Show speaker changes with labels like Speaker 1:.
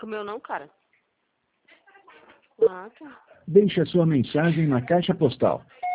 Speaker 1: Comeu não, cara? Ah, tá.
Speaker 2: Deixe a sua mensagem na caixa postal